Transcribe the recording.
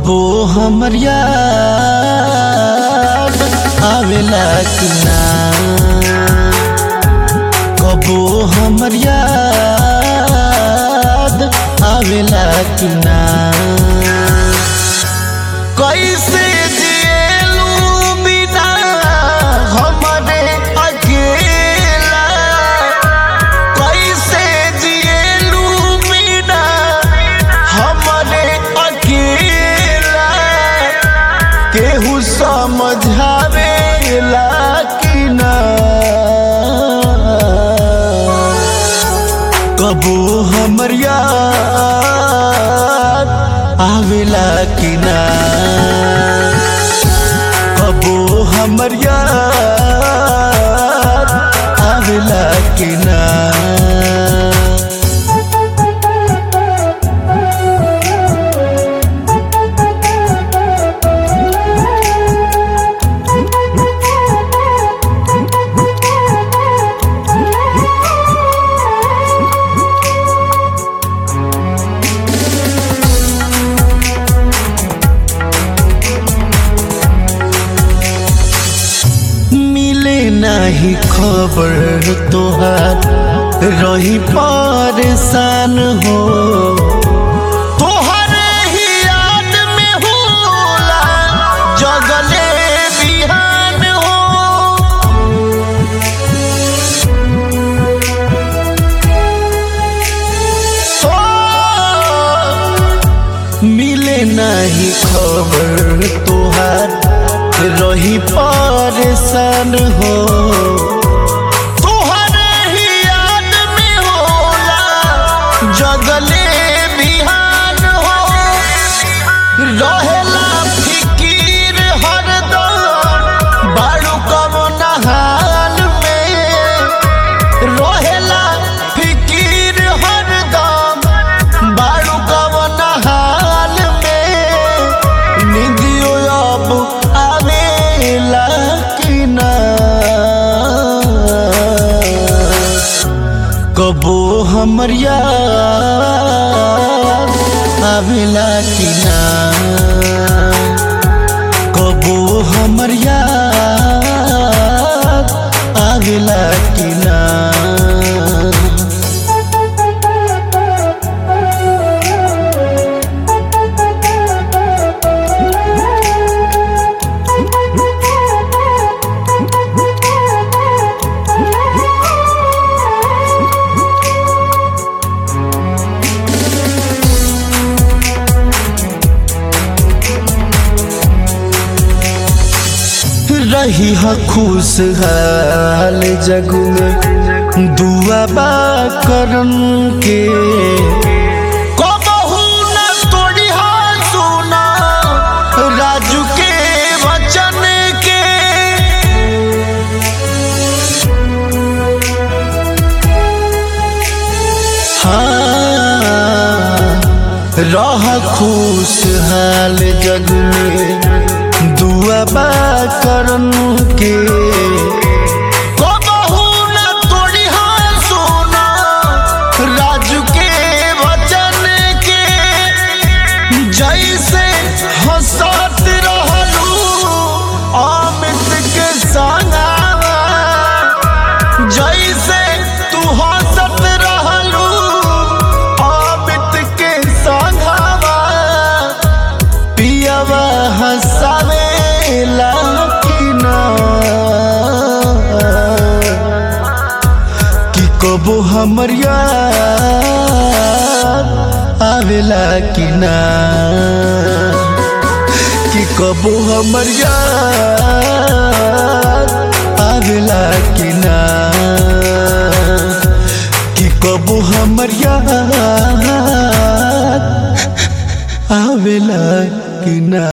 कबो हमर याद आवेला कि ना, कबो हमर याद आवेला कि ना। कैसे जिएलू बिना हमरे अकेला, कैसे जिएलू बिना हमरे अकेला, केहू समझावेला कि ना। कबो हमर याद आवेला कि ना, कबो हमर याद आवेला कि ना। नहीं खबर तोहार रही परेशान हो, तोहरे ही याद में होला जगले बिहान हो। मिले नहीं खबर तोहार रही परेशान हो, तोहरे ही याद में होला जगले बिहान हो। रहेला फिकीर हरदम बारू कवन हाल में, रहेला फिकीर हरदम बारू कवन हाल में। निंदियो अब आवेला कि ना, कबो हमर याद आवेला कि ना, कबो हमर याद आवेला कि ना। रही है खुशहाल जग में दुआ बा करन के, कबहू न तोड़ी हाल सुना राजू के वचन के। हाँ रह खुशहाल जग में दुआ बा करन के, कबहू न तोड़ी हाल सुना राजू के वचन के। जैसे हंसत रहलू अमित के संगवा, जैसे तू हंसत रहलू अमित के संगवा, पियवा हंसावेला कि ना, कि कबो हमर याद आवेला कि ना, कि कबो हमर याद आवेला कि ना, कि कबो हमर याद आवेला कि ना।